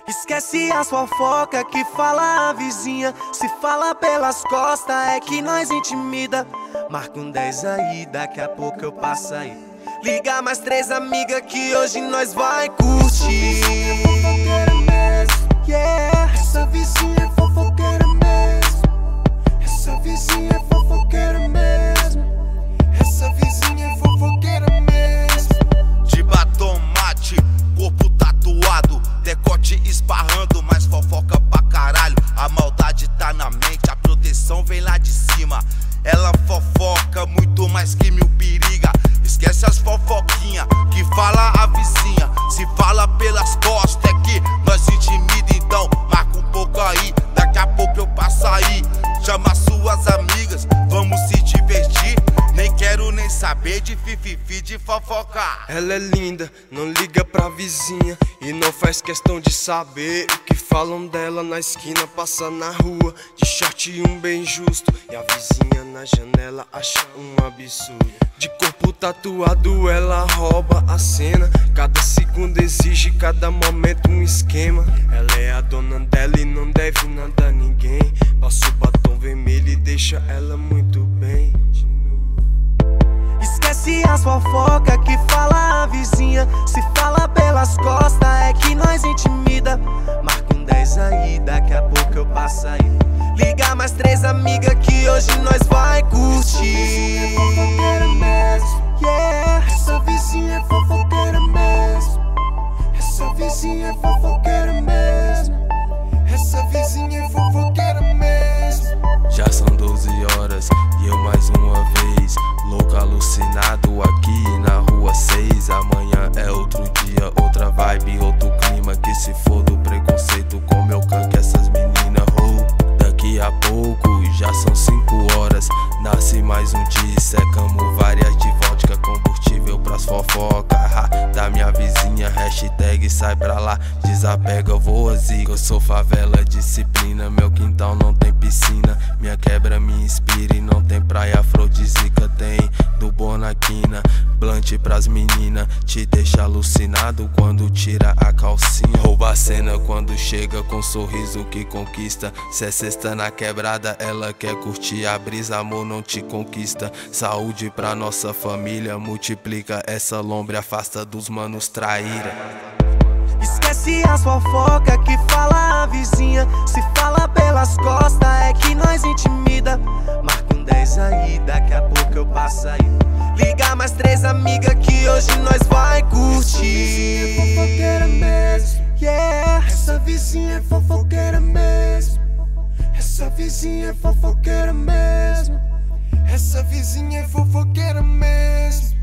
Esquece as fofoca que fala a vizinha. Se fala pelas costas é que nós intimida. Marca um 10 aí, daqui a pouco eu passo aí. Liga mais 3 amigas que hoje nós vai curtir. Essa vizinha é fofoqueira mesmo. Essa vizinha é fofoqueira mesmo. Essa vizinha é fofoqueira mesmo. De batom mate, corpo tatuado, decote esparrando, mas fofoca pra caralho. A maldade tá na mente, a proteção vem lá de cima. Ela fofoca muito mais que mil periga. Esquece as fofoquinha que fala a vizinha. Se fala pelas costas é que nós intimida. Então marca um pouco aí, daqui a pouco eu passo aí. Chama suas amigas, vamos se divertir. Nem quero nem saber de fififi, de fofocar. Ela é linda, não liga pra vizinha e não faz questão de saber o que falam dela na esquina. Passa na rua de short e um bem justo, e a vizinha na janela acha um absurdo. De corpo tatuado ela rouba a cena. Cada segundo exige, cada momento um esquema. Ela é a dona dela e não deve nada a ninguém. Passa o batom vermelho e deixa ela muito bem. Esquece as fofoca que fala a vizinha. Se fala pelas costas é que nós intimida. Marca um 10 aí, daqui a pouco eu passo aí. Liga mais 3 amigas que hoje nós vai curtir. Essa vizinha é fofoqueira mesmo. Essa vizinha é fofoqueira mesmo. Essa vizinha é fofoqueira mesmo. Já são 12 horas e eu mais uma vez louco, alucinado aqui na rua 6. Amanhã é outro dia, outra vibe, outro clima. Que se for do preconceito com meu canque essas meninas daqui a pouco já são 5 horas. Nasce mais um dia, secamos várias de vodka. Combustível pras fofoca da minha vizinha. Hashtag sai pra lá, desapega, voa zica. Eu sou favela, disciplina, meu quintal não tem piscina. Minha quebra me inspira e não tem praia afrodisíaca. Tem do Bonaquina, blunt pras meninas. Te deixa alucinado quando tira a calcinha. Rouba a cena quando chega com sorriso que conquista. Se é sexta na quebrada, ela quer curtir a brisa. Amor não te conquista. Saúde pra nossa família, multiplica essa lombre, afasta dos manos traíra. Esquece as fofoca que fala a vizinha. Se fala pelas costas é que nós intimida. Marca um 10 aí, daqui a pouco eu passo aí. Liga mais 3 amigas que hoje nós vai curtir. Fofoqueira mesmo. Essa vizinha é fofoqueira mesmo. Essa vizinha é fofoqueira mesmo. Essa vizinha é fofoqueira mesmo.